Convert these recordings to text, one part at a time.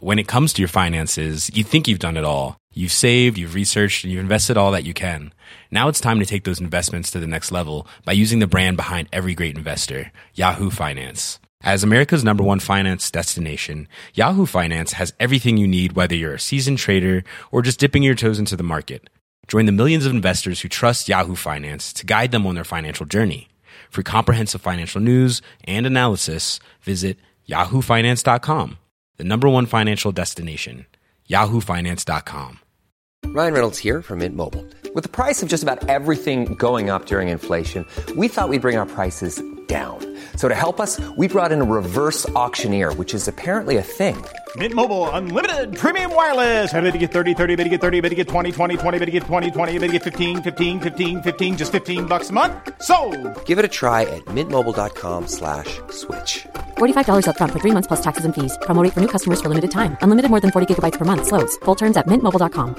when it comes to your finances, you think you've done it all. You've saved, you've researched, and you've invested all that you can. Now it's time to take those investments to the next level by using the brand behind every great investor, Yahoo Finance. As America's #1 finance destination, Yahoo Finance has everything you need, whether you're a seasoned trader or just dipping your toes into the market. Join the millions of investors who trust Yahoo Finance to guide them on their financial journey. For comprehensive financial news and analysis, visit yahoofinance.com, the #1 financial destination, yahoofinance.com. Ryan Reynolds here from Mint Mobile. With the price of just about everything going up during inflation, we thought we'd bring our prices down. So to help us, we brought in a reverse auctioneer, which is apparently a thing. Mint Mobile Unlimited Premium Wireless. How to get 30, 30, bit to get 30, bit to get 20, 20, 20, bit to get 20, 20, bit to get 15, 15, 15, 15, just $15 a month? Sold! Give it a try at mintmobile.com/switch. $45 up front for 3 months plus taxes and fees. Promo rate for new customers for limited time. Unlimited more than 40 gigabytes per month. Slows full terms at mintmobile.com.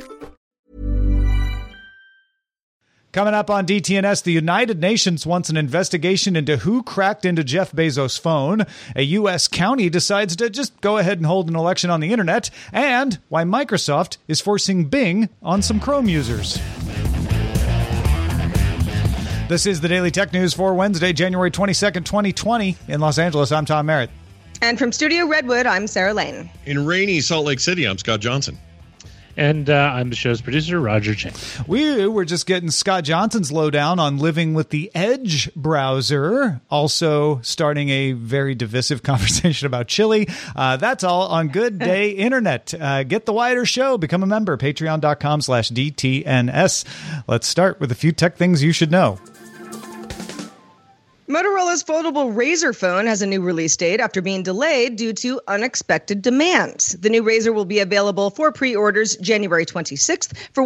Coming up on DTNS, the United Nations wants an investigation into who cracked into Jeff Bezos' phone. A U.S. county decides to just go ahead and hold an election on the internet. And why Microsoft is forcing Bing on some Chrome users. This is the Daily Tech News for Wednesday, January 22nd, 2020. In Los Angeles, I'm Tom Merritt. And from Studio Redwood, I'm Sarah Lane. In rainy Salt Lake City, I'm Scott Johnson. And I'm the show's producer, Roger Chang. We were just getting Scott Johnson's lowdown on living with the Edge browser, also starting a very divisive conversation about chili. That's all on Good Day Internet. Get the wider show. Become a member. Patreon.com/DTNS. Let's start with a few tech things you should know. Motorola's foldable Razr phone has a new release date after being delayed due to unexpected demand. The new Razr will be available for pre-orders January 26th for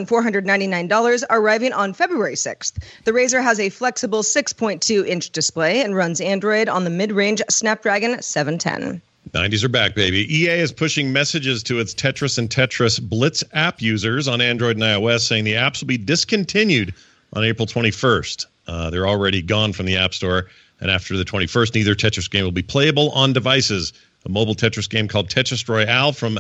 $1,499, arriving on February 6th. The Razr has a flexible 6.2-inch display and runs Android on the mid-range Snapdragon 710. 90s are back, baby. EA is pushing messages to its Tetris and Tetris Blitz app users on Android and iOS, saying the apps will be discontinued on April 21st. They're already gone from the App Store, and after the 21st, neither Tetris game will be playable on devices. A mobile Tetris game called Tetris Royale from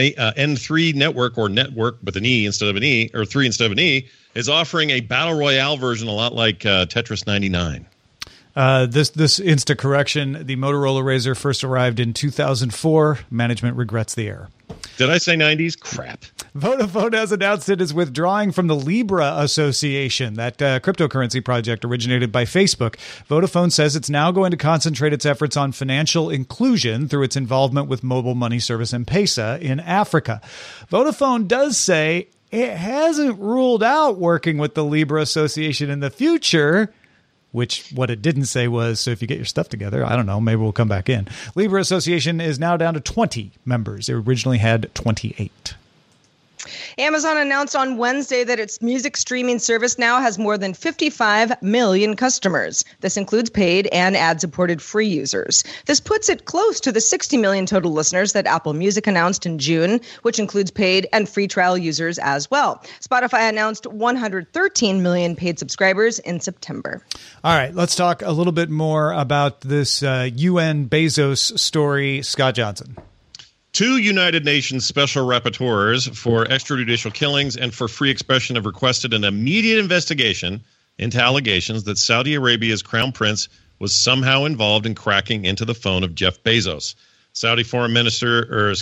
N3 Network, or Network with an E instead of an E, or 3 instead of an E, is offering a Battle Royale version a lot like Tetris 99. This insta correction, the Motorola Razr first arrived in 2004. Management regrets the error. Did I say 90s? Crap. Vodafone has announced it is withdrawing from the Libra Association, that cryptocurrency project originated by Facebook. Vodafone says it's now going to concentrate its efforts on financial inclusion through its involvement with mobile money service M-Pesa in Africa. Vodafone does say it hasn't ruled out working with the Libra Association in the future, which what it didn't say was, so if you get your stuff together, I don't know, maybe we'll come back in. Libra Association is now down to 20 members. It originally had 28. Amazon announced on Wednesday that its music streaming service now has more than 55 million customers. This includes paid and ad-supported free users. This puts it close to the 60 million total listeners that Apple Music announced in June, which includes paid and free trial users as well. Spotify announced 113 million paid subscribers in September. All right, let's talk a little bit more about this UN Bezos story. Scott Johnson. 2 United Nations special rapporteurs for extrajudicial killings and for free expression have requested an immediate investigation into allegations that Saudi Arabia's crown prince was somehow involved in cracking into the phone of Jeff Bezos. Saudi Foreign Minister Prince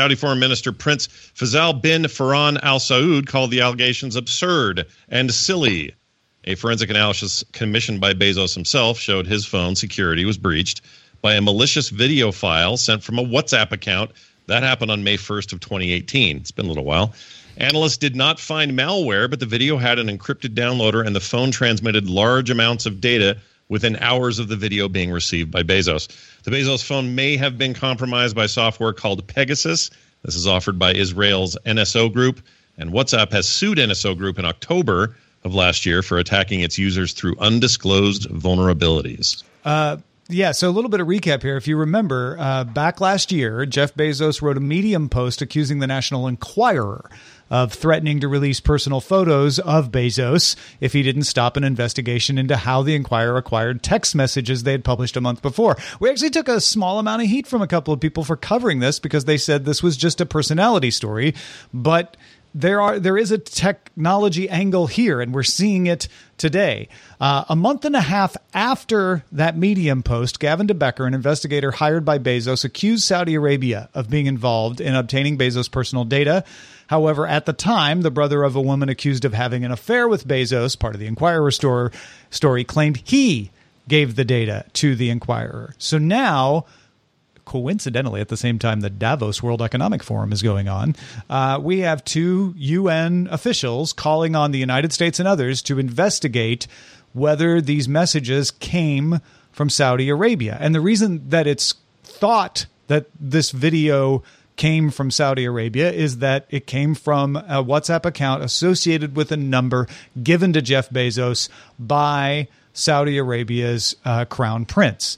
Faisal bin Farhan Al Saud called the allegations absurd and silly. A forensic analysis commissioned by Bezos himself showed his phone security was breached by a malicious video file sent from a WhatsApp account. That happened on May 1st of 2018. It's been a little while. Analysts did not find malware, but the video had an encrypted downloader, and the phone transmitted large amounts of data within hours of the video being received by Bezos. The Bezos phone may have been compromised by software called Pegasus. This is offered by Israel's NSO Group, and WhatsApp has sued NSO Group in October of last year for attacking its users through undisclosed vulnerabilities. Yeah, so a little bit of recap here. If you remember, back last year, Jeff Bezos wrote a Medium post accusing the National Enquirer of threatening to release personal photos of Bezos if he didn't stop an investigation into how the Inquirer acquired text messages they had published a month before. We actually took a small amount of heat from a couple of people for covering this because they said this was just a personality story, but there is a technology angle here, and we're seeing it today. A month and a half after that Medium post, Gavin de Becker, an investigator hired by Bezos, accused Saudi Arabia of being involved in obtaining Bezos' personal data. However, at the time, the brother of a woman accused of having an affair with Bezos, part of the Inquirer story, claimed he gave the data to the Inquirer. So now, coincidentally, at the same time the Davos World Economic Forum is going on, we have two UN officials calling on the United States and others to investigate whether these messages came from Saudi Arabia. And the reason that it's thought that this video came from Saudi Arabia is that it came from a WhatsApp account associated with a number given to Jeff Bezos by Saudi Arabia's crown prince.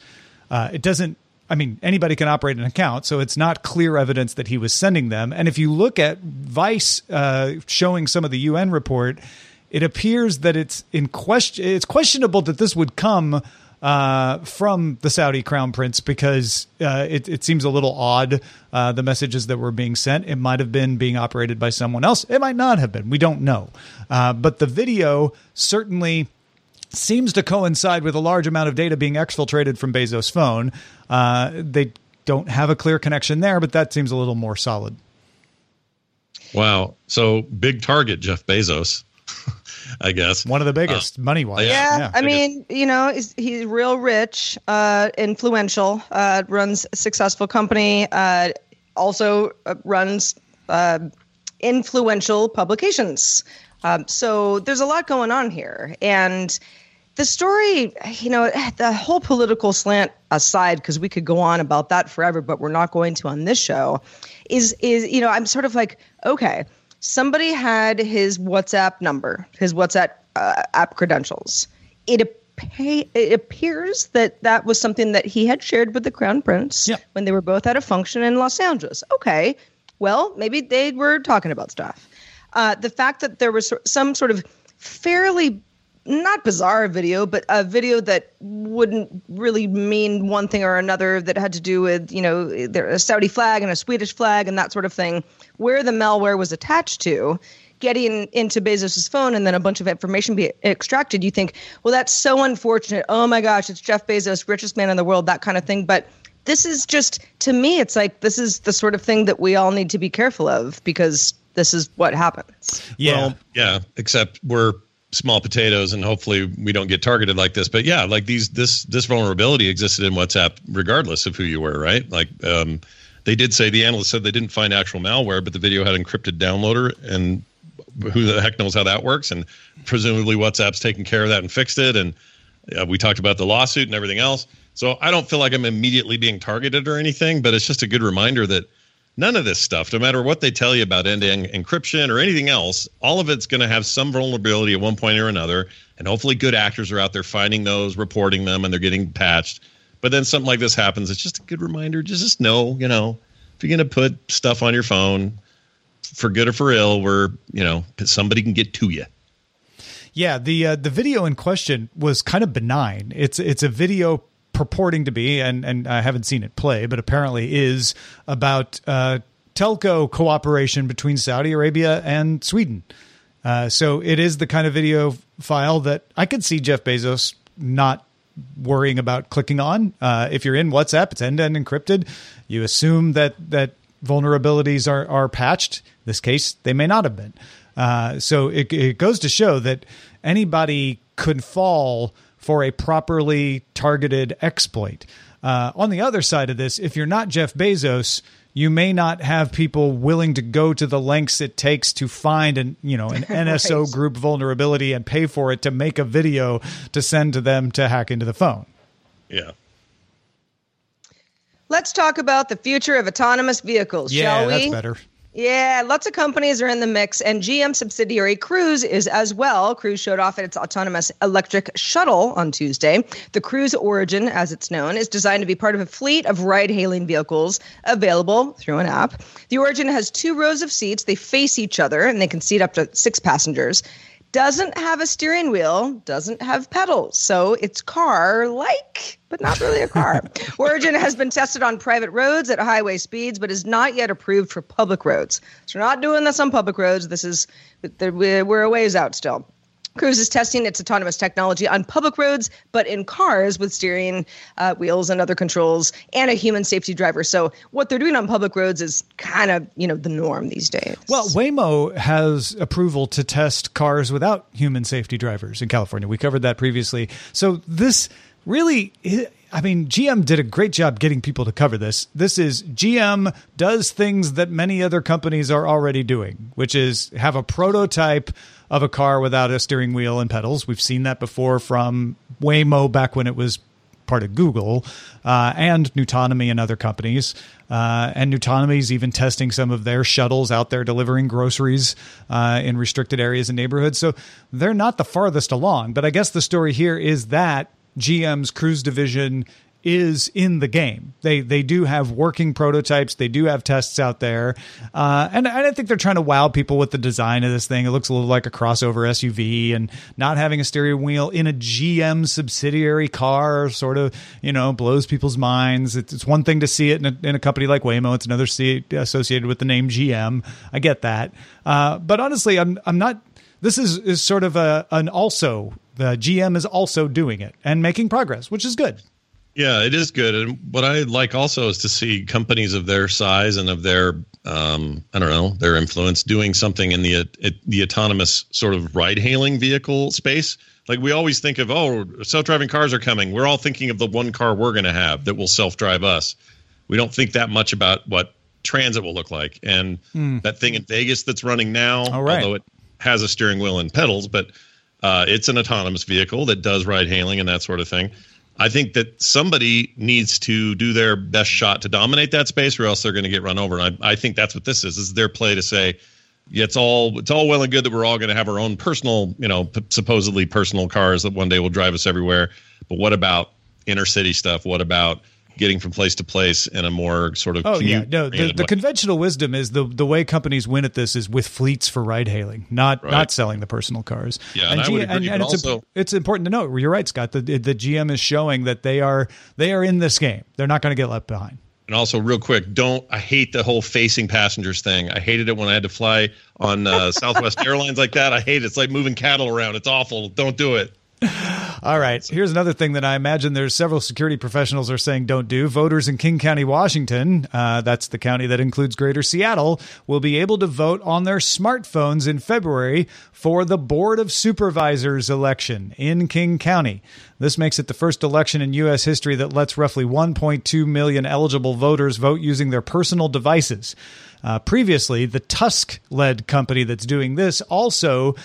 Anybody can operate an account, so it's not clear evidence that he was sending them. And if you look at Vice showing some of the UN report, it appears that it's questionable that this would come from the Saudi crown prince because it seems a little odd, the messages that were being sent. It might have been being operated by someone else. It might not have been. We don't know. But the video certainly seems to coincide with a large amount of data being exfiltrated from Bezos' phone. They don't have a clear connection there, but that seems a little more solid. Wow. So big target, Jeff Bezos, I guess. One of the biggest money-wise. Yeah. I mean, he's real rich, influential, runs a successful company, also runs influential publications. So there's a lot going on here. And the story, the whole political slant aside, because we could go on about that forever, but we're not going to on this show, is I'm sort of like, okay, somebody had his WhatsApp number, his WhatsApp app credentials. It appears that was something that he had shared with the Crown Prince when they were both at a function in Los Angeles. Okay, well, maybe they were talking about stuff. The fact that there was some sort of fairly not bizarre video, but a video that wouldn't really mean one thing or another that had to do with, a Saudi flag and a Swedish flag and that sort of thing, where the malware was attached to, getting into Bezos' phone and then a bunch of information be extracted. You think, well, that's so unfortunate. Oh my gosh, it's Jeff Bezos, richest man in the world, that kind of thing. But this is just, to me, it's like, this is the sort of thing that we all need to be careful of because this is what happens. Yeah. Well, yeah, except we're small potatoes and hopefully we don't get targeted like this. But yeah, like this vulnerability existed in WhatsApp regardless of who you were, right? Like they did say, the analyst said they didn't find actual malware, but the video had encrypted downloader, and who the heck knows how that works. And presumably WhatsApp's taken care of that and fixed it. And we talked about the lawsuit and everything else. So I don't feel like I'm immediately being targeted or anything, but it's just a good reminder that none of this stuff, no matter what they tell you about end-to-end encryption or anything else, all of it's going to have some vulnerability at one point or another. And hopefully good actors are out there finding those, reporting them, and they're getting patched. But then something like this happens. It's just a good reminder. Just know, if you're going to put stuff on your phone, for good or for ill, where, somebody can get to you. Yeah, the video in question was kind of benign. It's a video purporting to be, and I haven't seen it play, but apparently is about telco cooperation between Saudi Arabia and Sweden. So it is the kind of video file that I could see Jeff Bezos not worrying about clicking on. If you're in WhatsApp, it's end-to-end encrypted. You assume that vulnerabilities are patched. In this case, they may not have been. So it goes to show that anybody could fall for a properly targeted exploit. On the other side of this, if you're not Jeff Bezos, you may not have people willing to go to the lengths it takes to find an NSO group vulnerability and pay for it to make a video to send to them to hack into the phone. Yeah. Let's talk about the future of autonomous vehicles, shall we? Yeah, that's better. Yeah, lots of companies are in the mix, and GM subsidiary Cruise is as well. Cruise showed off at its autonomous electric shuttle on Tuesday. The Cruise Origin, as it's known, is designed to be part of a fleet of ride-hailing vehicles available through an app. The Origin has 2 rows of seats. They face each other, and they can seat up to 6 passengers. Doesn't have a steering wheel, doesn't have pedals, so it's car-like, but not really a car. Origin has been tested on private roads at highway speeds, but is not yet approved for public roads. So we're not doing this on public roads. We're a ways out still. Cruise is testing its autonomous technology on public roads, but in cars with steering wheels and other controls and a human safety driver. So what they're doing on public roads is kind of, the norm these days. Well, Waymo has approval to test cars without human safety drivers in California. We covered that previously. So this really, GM did a great job getting people to cover this. This is GM does things that many other companies are already doing, which is have a prototype of a car without a steering wheel and pedals. We've seen that before from Waymo back when it was part of Google, and Nutonomy and other companies. And Nutonomy is even testing some of their shuttles out there delivering groceries in restricted areas and neighborhoods. So they're not the farthest along. But I guess the story here is that GM's Cruise division is in the game. They do have working prototypes. They do have tests out there. And I think they're trying to wow people with the design of this thing. It looks a little like a crossover SUV, and not having a steering wheel in a GM subsidiary car sort of, blows people's minds. It's one thing to see it in a company like Waymo. It's another to see it associated with the name GM. I get that. But honestly, I'm not, this is sort of an also, the GM is also doing it and making progress, which is good. Yeah, it is good. And what I like also is to see companies of their size and of their, their influence doing something in the autonomous sort of ride-hailing vehicle space. Like we always think of, self-driving cars are coming. We're all thinking of the one car we're going to have that will self-drive us. We don't think that much about what transit will look like. And that thing in Vegas that's running now, although it has a steering wheel and pedals, but it's an autonomous vehicle that does ride-hailing and that sort of thing. I think that somebody needs to do their best shot to dominate that space, or else they're going to get run over. And I think that's what this is. This is their play to say, it's all well and good that we're all going to have our own personal, supposedly personal cars that one day will drive us everywhere. But what about inner city stuff? What about getting from place to place in a more sort of the conventional wisdom is the way companies win at this is with fleets for ride hailing, not selling the personal cars. Yeah, and I would agree, and it's important to note, you're right, Scott, the GM is showing that they are in this game. They're not going to get left behind. And also, real quick, I hate the whole facing passengers thing. I hated it when I had to fly on Southwest Airlines like that. I hate it. It's like moving cattle around. It's awful. Don't do it. All right. Here's another thing that I imagine there's several security professionals are saying don't do. Voters in King County, Washington, that's the county that includes Greater Seattle, will be able to vote on their smartphones in February for the Board of Supervisors election in King County. This makes it the first election in U.S. history that lets roughly 1.2 million eligible voters vote using their personal devices. Previously, the Tusk-led company that's doing this also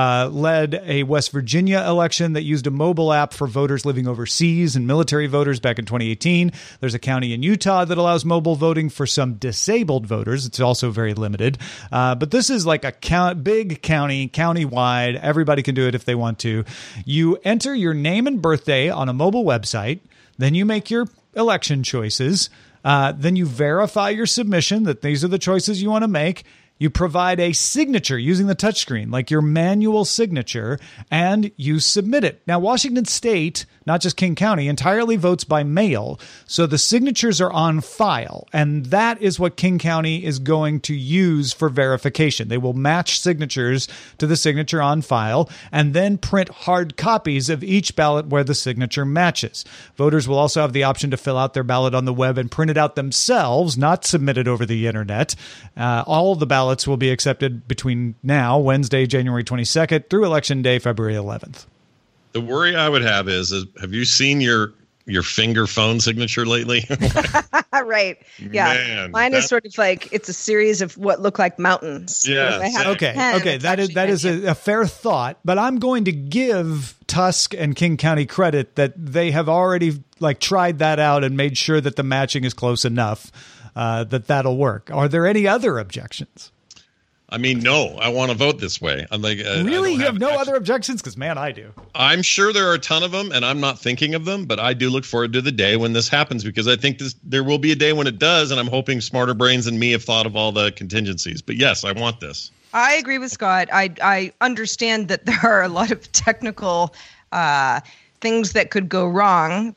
led a West Virginia election that used a mobile app for voters living overseas and military voters back in 2018. There's a county in Utah that allows mobile voting for some disabled voters. It's also very limited. But this is like a big county, county-wide. Everybody can do it if they want to. You enter your name and birthday on a mobile website. Then you make your election choices. Then you verify your submission that these are the choices you want to make. You provide a signature using the touchscreen, like your manual signature, and you submit it. Now, Washington State, not just King County, entirely votes by mail, so the signatures are on file, and that is what King County is going to use for verification. They will match signatures to the signature on file, and then print hard copies of each ballot where the signature matches. Voters will also have the option to fill out their ballot on the web and print it out themselves, not submit it over the internet. All of the ballots will be accepted between now, Wednesday, January 22nd, through Election Day, February 11th. The worry I would have is have you seen your finger phone signature lately? Right. Yeah. Man, mine is sort of like it's a series of what look like mountains. Yeah. Okay. That is a fair thought, but I'm going to give Tusk and King County credit that they have already tried that out and made sure that the matching is close enough. that'll work. Are there any other objections? I mean, no, I want to vote this way. I'm like, really? You have no other objections? Because, man, I do. I'm sure there are a ton of them, and I'm not thinking of them, but I do look forward to the day when this happens, because I think there will be a day when it does, and I'm hoping smarter brains than me have thought of all the contingencies. But, yes, I want this. I agree with Scott. I understand that there are a lot of technical things that could go wrong.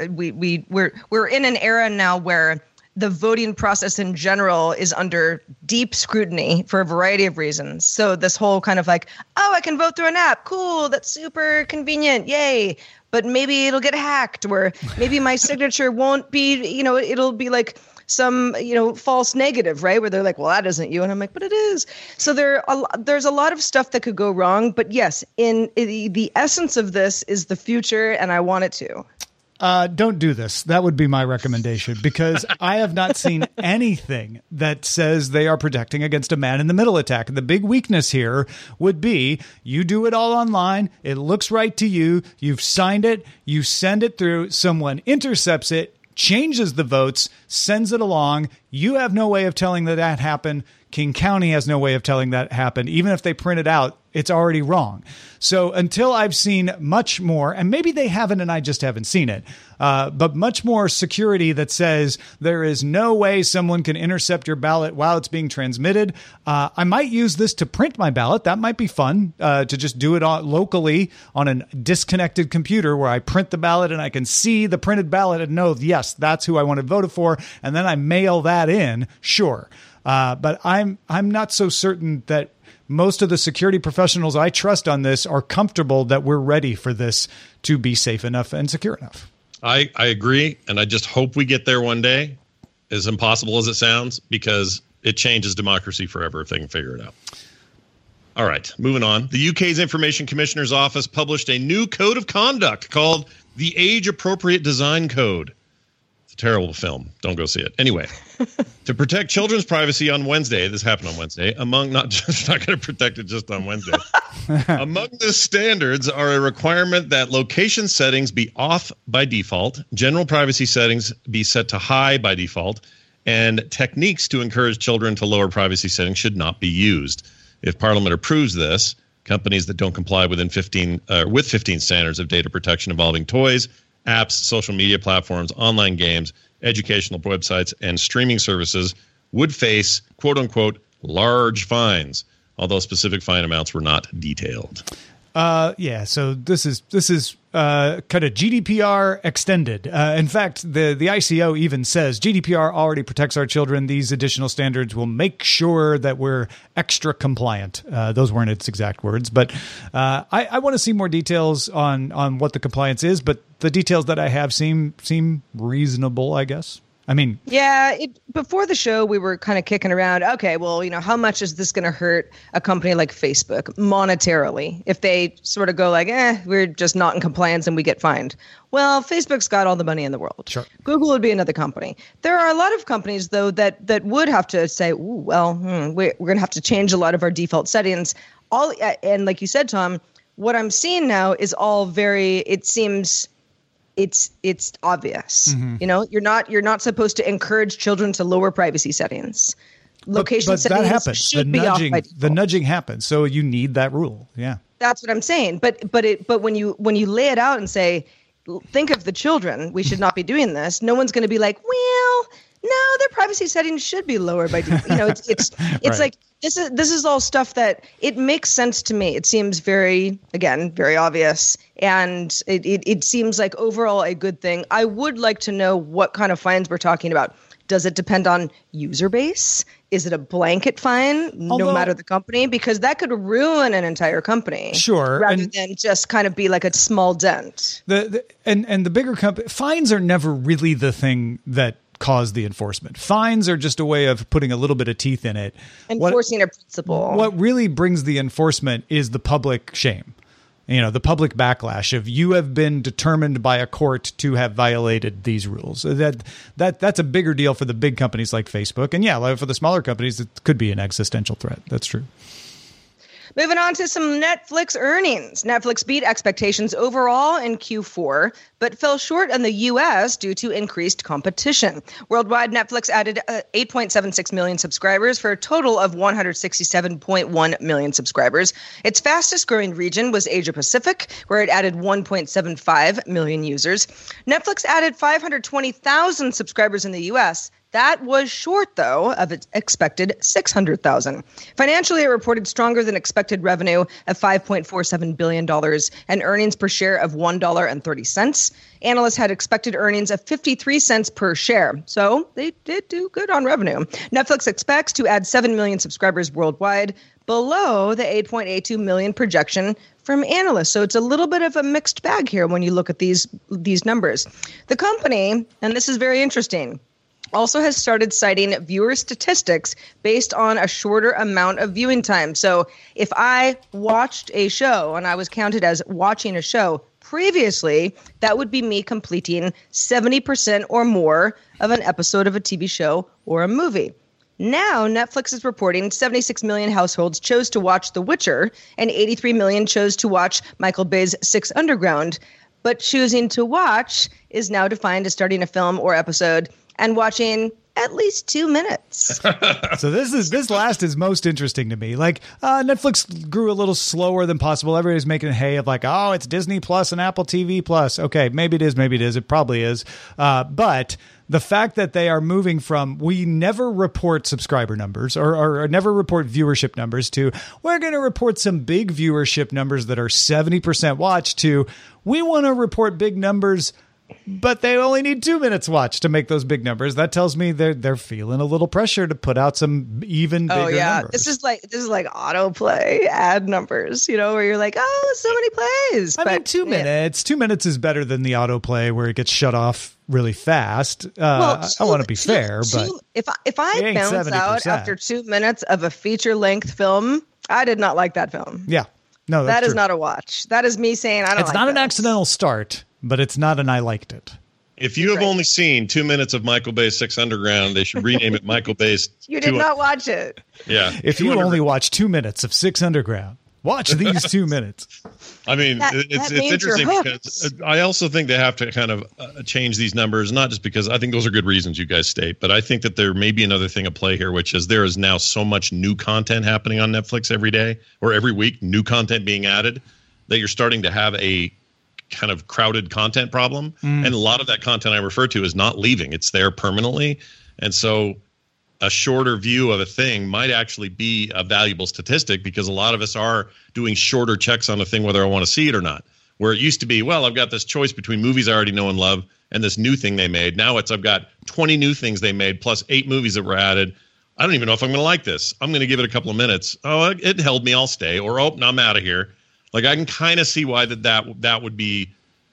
We're in an era now where the voting process in general is under deep scrutiny for a variety of reasons. So this whole kind of like, oh, I can vote through an app. Cool. That's super convenient. Yay. But maybe it'll get hacked, or maybe my signature won't be, it'll be like some, false negative, right? Where they're like, well, that isn't you. And I'm like, but it is. So there's a lot of stuff that could go wrong. But yes, the essence of this is the future, and I want it to. Don't do this. That would be my recommendation, because I have not seen anything that says they are protecting against a man-in-the-middle attack. The big weakness here would be you do it all online. It looks right to you. You've signed it. You send it through. Someone intercepts it, changes the votes, sends it along. You have no way of telling that happened. King County has no way of telling that happened. Even if they print it out, it's already wrong. So until I've seen much more, and maybe they haven't and I just haven't seen it, but much more security that says there is no way someone can intercept your ballot while it's being transmitted. I might use this to print my ballot. That might be fun, to just do it locally on a disconnected computer where I print the ballot and I can see the printed ballot and know, yes, that's who I want to vote for. And then I mail that in. Sure. But I'm not so certain that most of the security professionals I trust on this are comfortable that we're ready for this to be safe enough and secure enough. I agree, and I just hope we get there one day, as impossible as it sounds, because it changes democracy forever if they can figure it out. All right, moving on. The UK's Information Commissioner's Office published a new code of conduct called the Age Appropriate Design Code. It's a terrible film. Don't go see it. Anyway, to protect children's privacy on Wednesday, this happened on Wednesday, not going to protect it just on Wednesday. Among the standards are a requirement that location settings be off by default, general privacy settings be set to high by default, and techniques to encourage children to lower privacy settings should not be used. If Parliament approves this, companies that don't comply with 15 standards of data protection involving toys, apps, social media platforms, online games, educational websites, and streaming services would face, quote unquote, large fines, although specific fine amounts were not detailed. So this is kind of GDPR extended. In fact, the ICO even says GDPR already protects our children. These additional standards will make sure that we're extra compliant. Those weren't its exact words, but I want to see more details on what the compliance is. But the details that I have seem reasonable, I guess. I mean, yeah, before the show, we were kind of kicking around. Okay, well, how much is this going to hurt a company like Facebook monetarily if they sort of go like, we're just not in compliance and we get fined? Well, Facebook's got all the money in the world. Sure. Google would be another company. There are a lot of companies, though, that would have to say, we're going to have to change a lot of our default settings. And like you said, Tom, what I'm seeing now is all very, it seems... It's obvious. Mm-hmm. You're not supposed to encourage children to lower privacy settings. Location settings that happens. Should be off by default. The nudging happens, so you need that rule. Yeah, that's what I'm saying. But when you lay it out and say, think of the children, we should not be doing this. No one's going to be like, well, no, their privacy settings should be lower by default. It's right. Like this is all stuff that it makes sense to me. It seems very obvious. And it seems like overall a good thing. I would like to know what kind of fines we're talking about. Does it depend on user base? Is it a blanket fine, no matter the company? Because that could ruin an entire company. Sure. Rather than just kind of be like a small dent. And the bigger company, fines are never really the thing that cause the enforcement. Fines are just a way of putting a little bit of teeth in it. Enforcing a principle. What really brings the enforcement is the public shame. The public backlash of you have been determined by a court to have violated these rules. That's a bigger deal for the big companies like Facebook. And for the smaller companies, it could be an existential threat. That's true. Moving on to some Netflix earnings. Netflix beat expectations overall in Q4, but fell short in the U.S. due to increased competition. Worldwide, Netflix added 8.76 million subscribers for a total of 167.1 million subscribers. Its fastest growing region was Asia Pacific, where it added 1.75 million users. Netflix added 520,000 subscribers in the U.S. That was short, though, of its expected 600,000. Financially, it reported stronger than expected revenue of $5.47 billion and earnings per share of $1.30. Analysts had expected earnings of 53 cents per share, so they did do good on revenue. Netflix expects to add 7 million subscribers worldwide, below the 8.82 million projection from analysts. So it's a little bit of a mixed bag here when you look at these numbers. The company, and this is very interesting, also has started citing viewer statistics based on a shorter amount of viewing time. So if I watched a show and I was counted as watching a show previously, that would be me completing 70% or more of an episode of a TV show or a movie. Now, Netflix is reporting 76 million households chose to watch The Witcher and 83 million chose to watch Michael Bay's Six Underground. But choosing to watch is now defined as starting a film or episode and watching at least 2 minutes. So this last is most interesting to me. Like, Netflix grew a little slower than possible. Everybody's making hay of like, oh, it's Disney Plus and Apple TV Plus. Okay, maybe it is, maybe it is. It probably is. But the fact that they are moving from we never report subscriber numbers or never report viewership numbers to we're going to report some big viewership numbers that are 70% watched to we want to report big numbers, but they only need 2 minutes watched to make those big numbers. That tells me they're feeling a little pressure to put out some even bigger numbers. This is like autoplay ad numbers, where you're like, oh, so many plays. I mean, 2 minutes. 2 minutes is better than the autoplay where it gets shut off really fast. I want to be fair, but if I bounce 70%. Out after 2 minutes of a feature length film, I did not like that film. Yeah, no, that is not a watch. That is me saying I don't. It's not an accidental start. But it's not an I liked it. If you have only seen 2 minutes of Michael Bay's Six Underground, they should rename it Michael Bay's... You did not watch it. Yeah. If you only watch 2 minutes of Six Underground, watch these 2 minutes. I mean, it's interesting because I also think they have to kind of change these numbers, not just because I think those are good reasons you guys state, but I think that there may be another thing at play here, which is there is now so much new content happening on Netflix every day or every week, new content being added, that you're starting to have a kind of crowded content problem. And a lot of that content I refer to is not leaving. It's there permanently. And so a shorter view of a thing might actually be a valuable statistic because a lot of us are doing shorter checks on a thing, whether I want to see it or not. Where it used to be, well, I've got this choice between movies I already know and love and this new thing they made. Now I've got 20 new things they made plus 8 movies that were added. I don't even know if I'm going to like this. I'm going to give it a couple of minutes. Oh, it held me. I'll stay. Or, oh, no, I'm out of here. Like, I can kind of see why that would be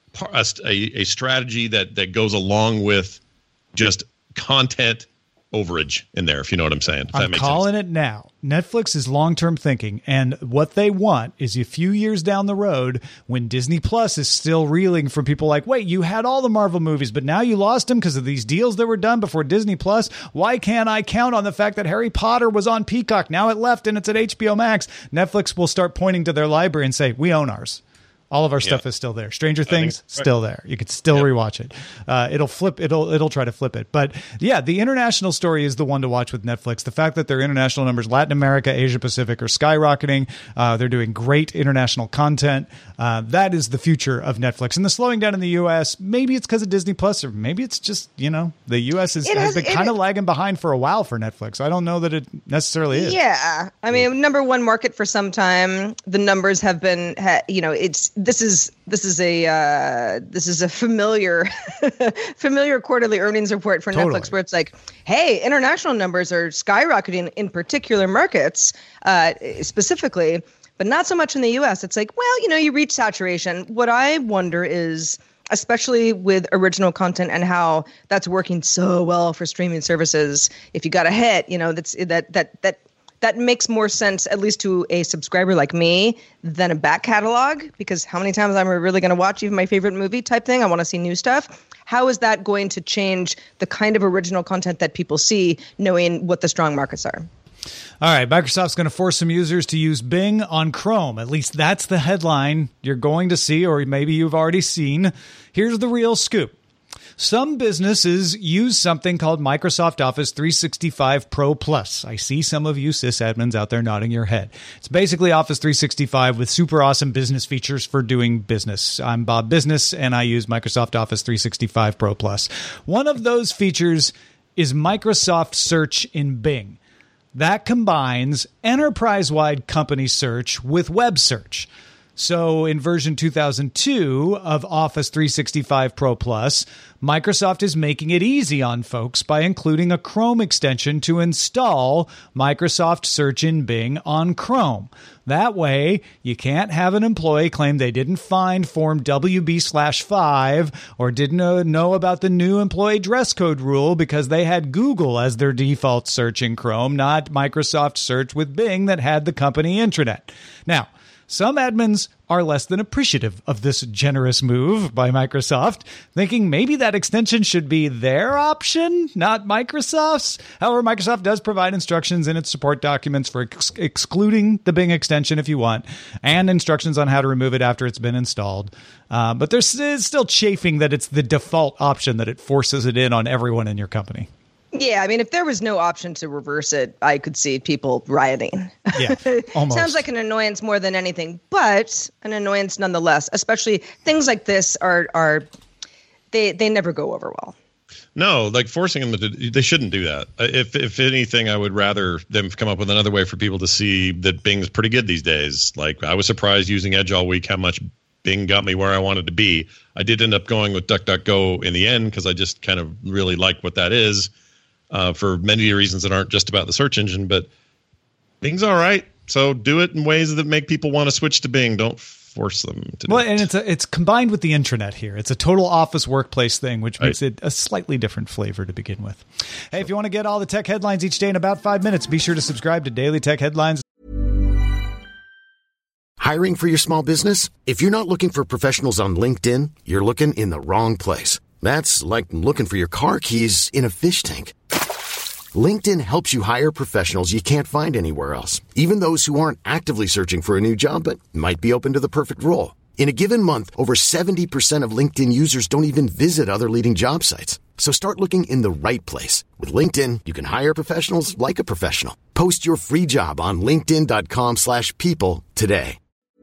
a strategy that goes along with just content overage in there, if you know what I'm saying. I'm calling it now. Netflix is long-term thinking, and what they want is a few years down the road when Disney Plus is still reeling from people like, wait, you had all the Marvel movies, but now you lost them because of these deals that were done before Disney Plus. Why can't I count on the fact that Harry Potter was on Peacock? Now it left and it's at HBO Max. Netflix will start pointing to their library and say, we own ours. All of our stuff is still there. Stranger Things, still there. You could still rewatch it. It'll flip. It'll try to flip it. But yeah, the international story is the one to watch with Netflix. The fact that their international numbers, Latin America, Asia Pacific, are skyrocketing. They're doing great international content. That is the future of Netflix. And the slowing down in the U.S., maybe it's because of Disney Plus, or maybe it's just, the U.S. has been kind of lagging behind for a while for Netflix. I don't know that it necessarily is. Yeah. I mean, number one market for some time. The numbers have been, This is a familiar quarterly earnings report for Netflix, where it's like, hey, international numbers are skyrocketing in particular markets, specifically, but not so much in the U.S. It's like, well, you reach saturation. What I wonder is, especially with original content and how that's working so well for streaming services, if you got a hit, that makes more sense, at least to a subscriber like me, than a back catalog, because how many times am I really going to watch even my favorite movie type thing? I want to see new stuff. How is that going to change the kind of original content that people see, knowing what the strong markets are? All right, Microsoft's going to force some users to use Bing on Chrome. At least that's the headline you're going to see, or maybe you've already seen. Here's the real scoop. Some businesses use something called Microsoft Office 365 Pro Plus. I see some of you sysadmins out there nodding your head. It's basically Office 365 with super awesome business features for doing business. I'm Bob Business, and I use Microsoft Office 365 Pro Plus. One of those features is Microsoft Search in Bing. That combines enterprise-wide company search with web search. So in version 2002 of Office 365 Pro Plus, Microsoft is making it easy on folks by including a Chrome extension to install Microsoft Search in Bing on Chrome. That way, you can't have an employee claim they didn't find Form WB/5 or didn't know about the new employee dress code rule because they had Google as their default search in Chrome, not Microsoft Search with Bing that had the company intranet. Now, some admins are less than appreciative of this generous move by Microsoft, thinking maybe that extension should be their option, not Microsoft's. However, Microsoft does provide instructions in its support documents for excluding the Bing extension if you want, and instructions on how to remove it after it's been installed. But there's still chafing that it's the default option, that it forces it in on everyone in your company. Yeah, I mean, if there was no option to reverse it, I could see people rioting. Yeah, almost. Sounds like an annoyance more than anything, but an annoyance nonetheless. Especially things like this they never go over well. No, like forcing them they shouldn't do that. If anything, I would rather them come up with another way for people to see that Bing's pretty good these days. Like, I was surprised using Edge all week how much Bing got me where I wanted to be. I did end up going with DuckDuckGo in the end because I just kind of really like what that is. For many reasons that aren't just about the search engine, but Bing's all right. So do it in ways that make people want to switch to Bing. Don't force them to do it. And it's combined with the intranet here. It's a total office workplace thing, which makes it a slightly different flavor to begin with. Hey, if you want to get all the tech headlines each day in about 5 minutes, be sure to subscribe to Daily Tech Headlines. Hiring for your small business? If you're not looking for professionals on LinkedIn, you're looking in the wrong place. That's like looking for your car keys in a fish tank. LinkedIn helps you hire professionals you can't find anywhere else, even those who aren't actively searching for a new job but might be open to the perfect role. In a given month, over 70% of LinkedIn users don't even visit other leading job sites. So start looking in the right place. With LinkedIn, you can hire professionals like a professional. Post your free job on linkedin.com/people today.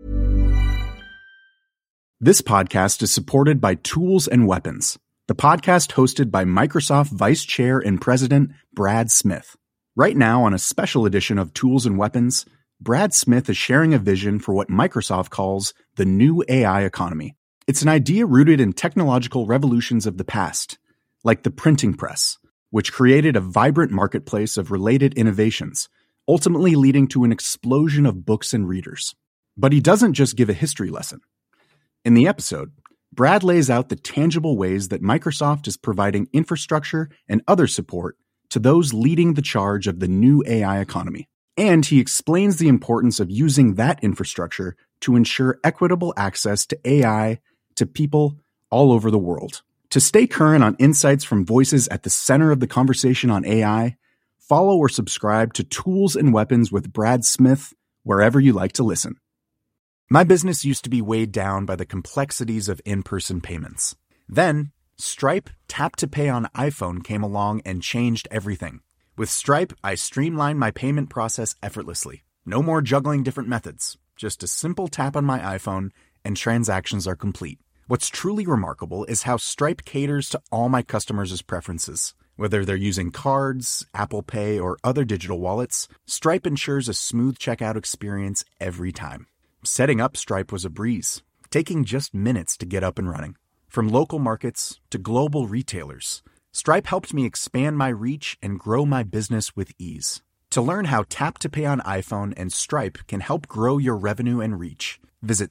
This podcast is supported by Tools and Weapons, the podcast hosted by Microsoft Vice Chair and President Brad Smith. Right now, on a special edition of Tools and Weapons, Brad Smith is sharing a vision for what Microsoft calls the new AI economy. It's an idea rooted in technological revolutions of the past, like the printing press, which created a vibrant marketplace of related innovations, ultimately leading to an explosion of books and readers. But he doesn't just give a history lesson. In the episode, Brad lays out the tangible ways that Microsoft is providing infrastructure and other support to those leading the charge of the new AI economy. And he explains the importance of using that infrastructure to ensure equitable access to AI to people all over the world. To stay current on insights from voices at the center of the conversation on AI, follow or subscribe to Tools and Weapons with Brad Smith wherever you like to listen. My business used to be weighed down by the complexities of in-person payments. Then, Stripe Tap to Pay on iPhone came along and changed everything. With Stripe, I streamlined my payment process effortlessly. No more juggling different methods. Just a simple tap on my iPhone and transactions are complete. What's truly remarkable is how Stripe caters to all my customers' preferences. Whether they're using cards, Apple Pay, or other digital wallets, Stripe ensures a smooth checkout experience every time. Setting up Stripe was a breeze, taking just minutes to get up and running. From local markets to global retailers, Stripe helped me expand my reach and grow my business with ease. To learn how Tap to Pay on iPhone and Stripe can help grow your revenue and reach, visit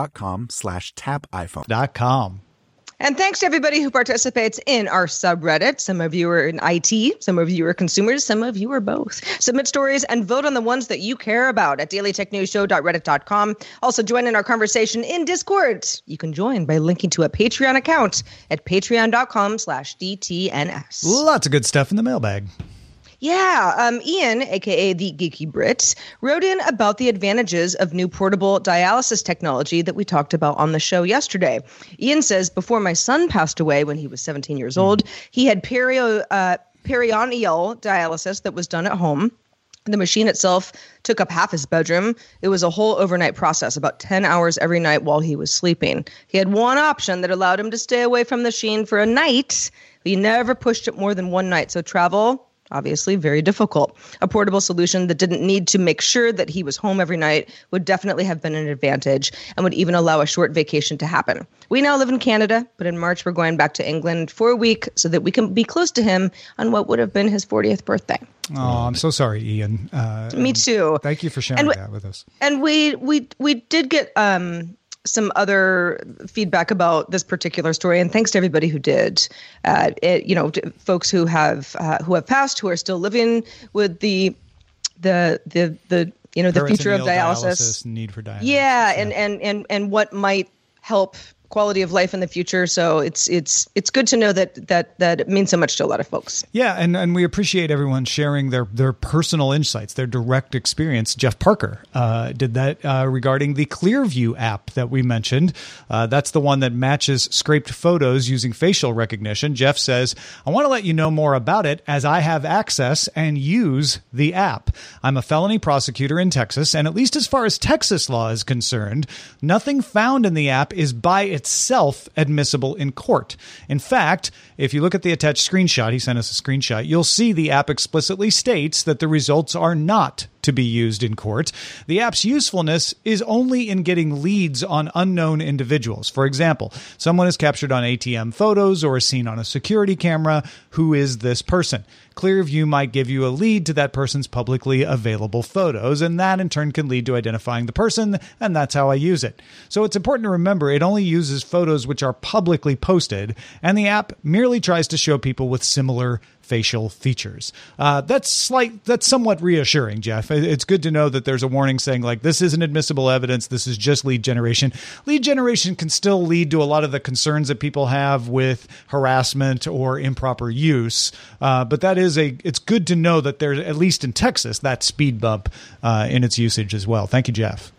stripe.com/tapiphone.com. And thanks to everybody who participates in our subreddit. Some of you are in IT, some of you are consumers, some of you are both. Submit stories and vote on the ones that you care about at dailytechnewsshow.reddit.com. Also join in our conversation in Discord. You can join by linking to a Patreon account at patreon.com/DTNS. Lots of good stuff in the mailbag. Yeah, Ian, a.k.a. the Geeky Brit, wrote in about the advantages of new portable dialysis technology that we talked about on the show yesterday. Ian says, before my son passed away when he was 17 years old, he had peritoneal dialysis that was done at home. The machine itself took up half his bedroom. It was a whole overnight process, about 10 hours every night while he was sleeping. He had one option that allowed him to stay away from the machine for a night. He never pushed it more than one night. So travel, obviously, very difficult. A portable solution that didn't need to make sure that he was home every night would definitely have been an advantage and would even allow a short vacation to happen. We now live in Canada, but in March we're going back to England for a week so that we can be close to him on what would have been his 40th birthday. Oh, I'm so sorry, Ian. Me too. Thank you for sharing that with us. And we did get some other feedback about this particular story, and thanks to everybody who did. Folks who have passed, who are still living with the future of dialysis, need for dialysis. Yeah, and what might help quality of life in the future. So it's good to know that it means so much to a lot of folks. Yeah, and we appreciate everyone sharing their personal insights, their direct experience. Jeff Parker did that regarding the Clearview app that we mentioned. That's the one that matches scraped photos using facial recognition. Jeff says, I want to let you know more about it as I have access and use the app. I'm a felony prosecutor in Texas, and at least as far as Texas law is concerned, nothing found in the app is by itself admissible in court. In fact, if you look at the attached screenshot, he sent us a screenshot, you'll see the app explicitly states that the results are not to be used in court. The app's usefulness is only in getting leads on unknown individuals. For example, someone is captured on ATM photos or is seen on a security camera. Who is this person? Clearview might give you a lead to that person's publicly available photos, and that in turn can lead to identifying the person, and that's how I use it. So it's important to remember it only uses photos which are publicly posted, and the app merely tries to show people with similar facial features. That's somewhat reassuring, Jeff. It's good to know that there's a warning saying, like, this isn't admissible evidence. This is just lead generation. Lead generation can still lead to a lot of the concerns that people have with harassment or improper use. But it's good to know that there's, at least in Texas, that speed bump in its usage as well. Thank you, Jeff.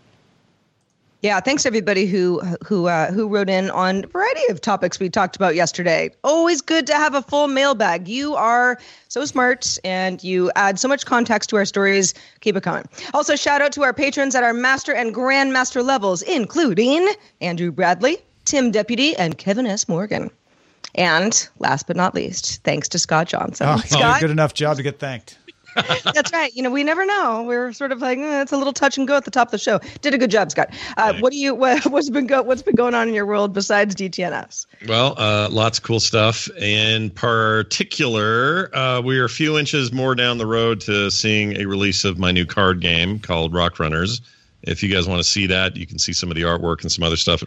Yeah, thanks everybody who wrote in on a variety of topics we talked about yesterday. Always good to have a full mailbag. You are so smart and you add so much context to our stories. Keep it coming. Also, shout out to our patrons at our master and grandmaster levels, including Andrew Bradley, Tim Deputy, and Kevin S. Morgan. And last but not least, thanks to Scott Johnson. Oh, Scott, good enough job to get thanked. That's right. We never know. We're sort of like, it's a little touch and go at the top of the show. Did a good job, Scott. What's been going on in your world besides DTNS? Well, lots of cool stuff. In particular, we are a few inches more down the road to seeing a release of my new card game called Rock Runners. If you guys want to see that, you can see some of the artwork and some other stuff at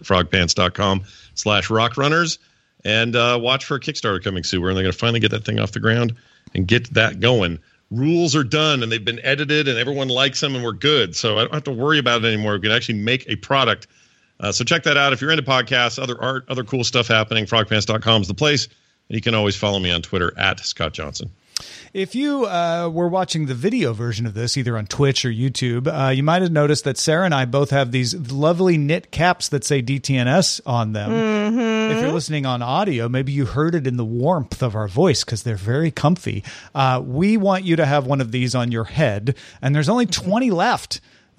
frogpants.com/rockrunners. And watch for a Kickstarter coming soon. Where they're going to finally get that thing off the ground and get that going. Rules are done and they've been edited and everyone likes them and we're good. So I don't have to worry about it anymore. We can actually make a product. So check that out. If you're into podcasts, other art, other cool stuff happening, frogpants.com is the place. And you can always follow me on Twitter at Scott Johnson. If you were watching the video version of this, either on Twitch or YouTube, you might have noticed that Sarah and I both have these lovely knit caps that say DTNS on them. Mm-hmm. If you're listening on audio, maybe you heard it in the warmth of our voice because they're very comfy. We want you to have one of these on your head, and there's only 20 left.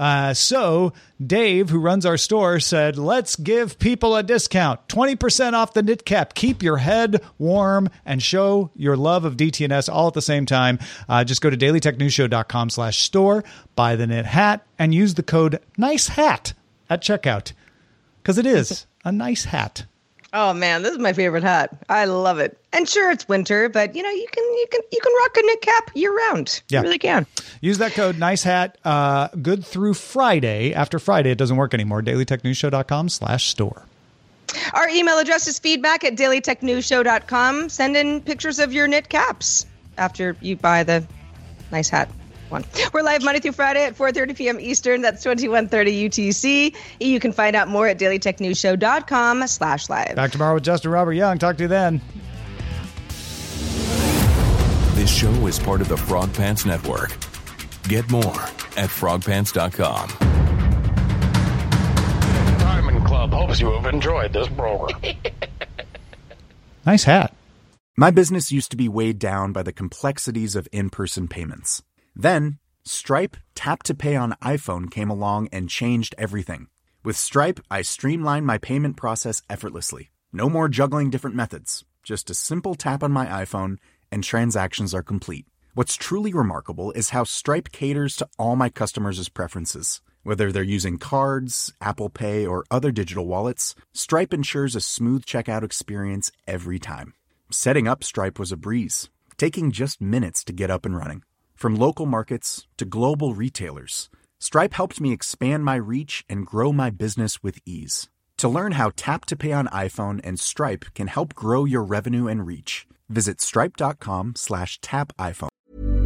So Dave, who runs our store, said, let's give people a discount, 20% off the knit cap. Keep your head warm and show your love of DTNS all at the same time. Just go to dailytechnewsshow.com/store, buy the knit hat, and use the code NICEHAT at checkout because it is a nice hat. Oh man, this is my favorite hat. I love it. And sure, it's winter, but you can rock a knit cap year round. Yeah. You really can. Use that code NICEHAT. Good through Friday. After Friday, it doesn't work anymore. dailytechnewsshow.com/store. Our email address is feedback@dailytechnewsshow.com. Send in pictures of your knit caps after you buy the nice hat one. We're live Monday through Friday at 4:30 p.m. Eastern. That's 21:30 UTC. You can find out more at dailytechnewsshow.com/live. Back tomorrow with Justin Robert Young. Talk to you then. This show is part of the Frog Pants Network. Get more at frogpants.com. Diamond Club hopes you have enjoyed this program. Nice hat. My business used to be weighed down by the complexities of in-person payments. Then, Stripe Tap to Pay on iPhone came along and changed everything. With Stripe, I streamlined my payment process effortlessly. No more juggling different methods. Just a simple tap on my iPhone and transactions are complete. What's truly remarkable is how Stripe caters to all my customers' preferences. Whether they're using cards, Apple Pay, or other digital wallets, Stripe ensures a smooth checkout experience every time. Setting up Stripe was a breeze, taking just minutes to get up and running. From local markets to global retailers, Stripe helped me expand my reach and grow my business with ease. To learn how Tap to Pay on iPhone and Stripe can help grow your revenue and reach, visit stripe.com/tapiphone.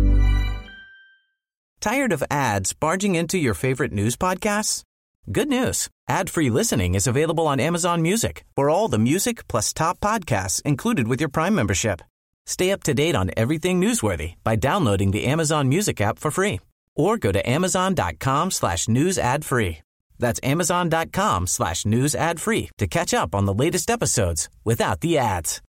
Tired of ads barging into your favorite news podcasts? Good news. Ad-free listening is available on Amazon Music for all the music plus top podcasts included with your Prime membership. Stay up to date on everything newsworthy by downloading the Amazon Music app for free or go to amazon.com/news ad free. That's amazon.com/news ad free to catch up on the latest episodes without the ads.